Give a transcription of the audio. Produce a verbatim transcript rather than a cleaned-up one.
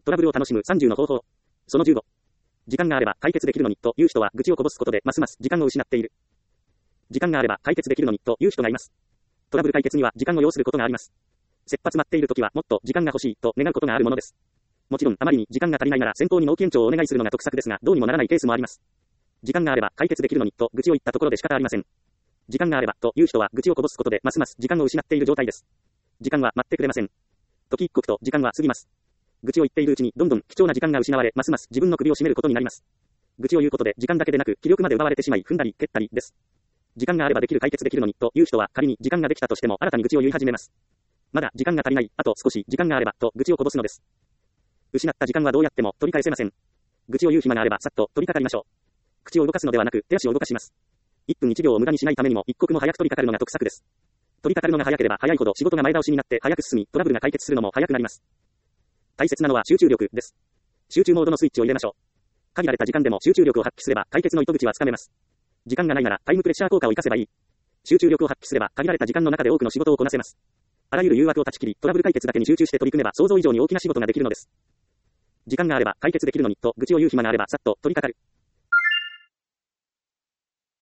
トラブルを楽しむさんじゅうの方法。そのじゅうご。時間があれば解決できるのにという人は愚痴をこぼすことでますます時間を失っている。時間があれば解決できるのにという人がいます。トラブル解決には時間を要することがあります。切羽詰まっているときはもっと時間が欲しいと願うことがあるものです。もちろんあまりに時間が足りないなら先方に納期延長をお願いするのが得策ですが、どうにもならないケースもあります。時間があれば解決できるのにと愚痴を言ったところで仕方ありません。時間があればという人は愚痴をこぼすことでますます時間を失っている状態です。時間は待ってくれません。時一刻と時間は過ぎます。愚痴を言っているうちにどんどん貴重な時間が失われ、ますます自分の首を絞めることになります。愚痴を言うことで時間だけでなく気力まで奪われてしまい踏んだり蹴ったりです。時間があればできる解決できるのにという人は仮に時間ができたとしても新たに愚痴を言い始めます。まだ時間が足りない、あと少し時間があればと愚痴をこぼすのです。失った時間はどうやっても取り返せません。愚痴を言う暇があればさっと取り掛かりましょう。口を動かすのではなく手足を動かします。いっぷんいちびょうを無駄にしないためにも一刻も早く取り掛かるのが得策です。取り掛かるのが早ければ早いほど仕事が前倒しになって早く進み、トラブルが解決するのも早くなります。大切なのは集中力です。集中モードのスイッチを入れましょう。限られた時間でも集中力を発揮すれば解決の糸口はつかめます。時間がないならタイムプレッシャー効果を活かせばいい。集中力を発揮すれば限られた時間の中で多くの仕事をこなせます。あらゆる誘惑を断ち切り、トラブル解決だけに集中して取り組めば想像以上に大きな仕事ができるのです。時間があれば解決できるのにと愚痴を言う暇があればさっと取り掛かる。